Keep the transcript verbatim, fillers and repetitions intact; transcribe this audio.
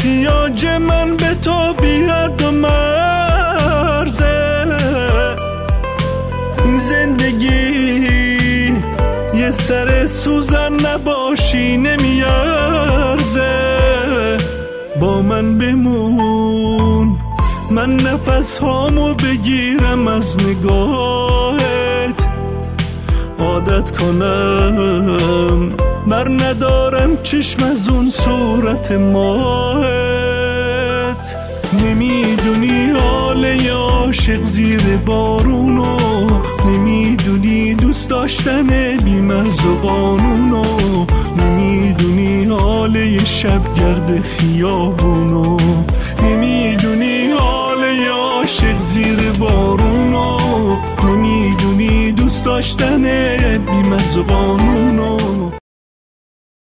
احتیاج من به تو بیاد و مرزه. زندگی یه سر سوزن نباشی نمیارزه. با من بمون من نفس هامو بگیرم از نگاهت. عادت کنم بر ندارم چشم از اون صورت ماهت. نمیدونی حال عاشق زیر بارونو، نمیدونی دوست داشتن بی‌مرز و قانونو، نمیدونی حال یه شب گرد خیابونو، نمیدونی حال عاشق زیر بارونو، نمیدونی دوست داشتن بی‌مرز و قانونو.